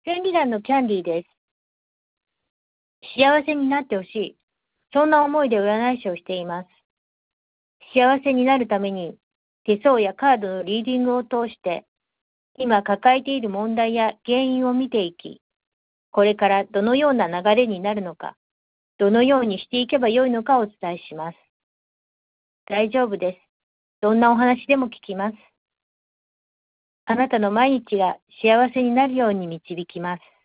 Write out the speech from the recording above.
千里眼のキャンディーです。幸せになってほしい。そんな思いで占い師をしています。幸せになるために手相やカードのリーディングを通して今抱えている問題や原因を見ていき、これからどのような流れになるのか、どのようにしていけばよいのかをお伝えします。大丈夫です。どんなお話でも聞きます。あなたの毎日が幸せになるように導きます。